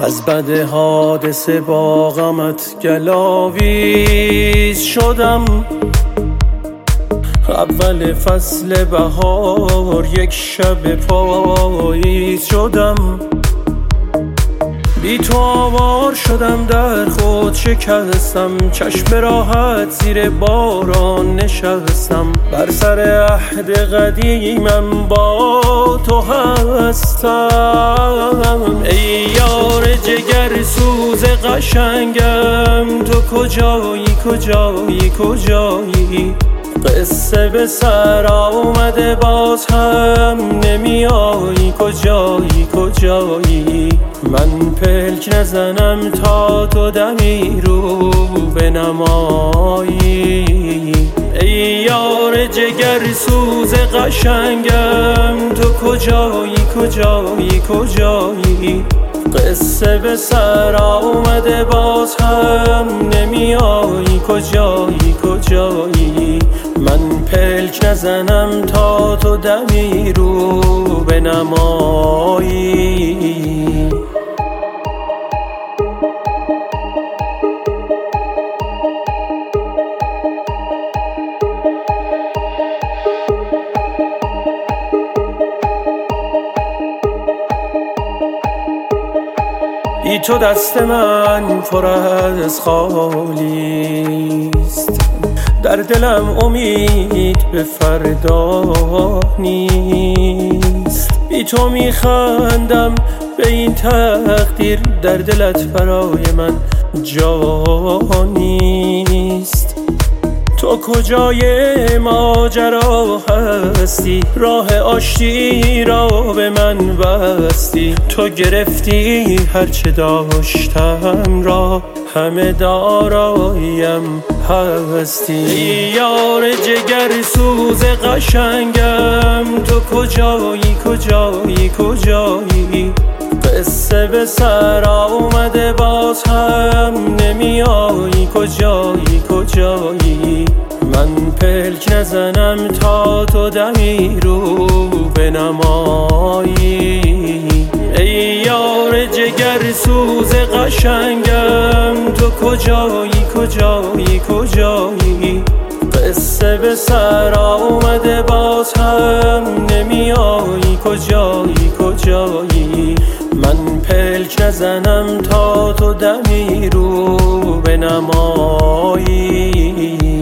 از بد حادثه با غمت گلاویز شدم. اول فصل بهار یک شب پاییز شدم. بی تو آوار شدم، در خود شکستم، چشم راحت زیر باران نشستم. بر سر عهد قدیمم با تو هستم. ای یار جگر سوز قشنگم، تو کجایی کجایی کجایی؟ قصه به سر آمده باز هم نمیایی، کجایی کجایی؟ من پلک نزنم تا تو دمی رو بنمایی. ای یار جگر سوز قشنگم، تو کجایی کجایی کجایی؟ قصه به سر آمده باز هم نمیایی، کجایی کجایی؟ من پلک نزنم تا تو دمی رو بنمایی. بی تو دست من پر از خالیست، در دلم امید به فردا نیست. بی تو میخندم به این تقدیر، در دلت برای من جا نیست. تو کجای ماجرا هستی؟ راه آشتی را به من بستی. تو گرفتی هرچه داشتم را، همه داراییم هستی. یار جگر سوز قشنگم، تو کجایی کجایی کجایی؟ قصه به سر آمده باز هم نمیایی، کجایی کجایی؟ من پلک نزنم تا تو دمی رو بنمایی. ای یار جگر سوز قشنگم، تو کجایی کجایی کجایی؟ قصه به سر آمده باز هم نمیایی، کجایی کجایی؟ من پلک نزنم تا تو دمی رو بنمایی.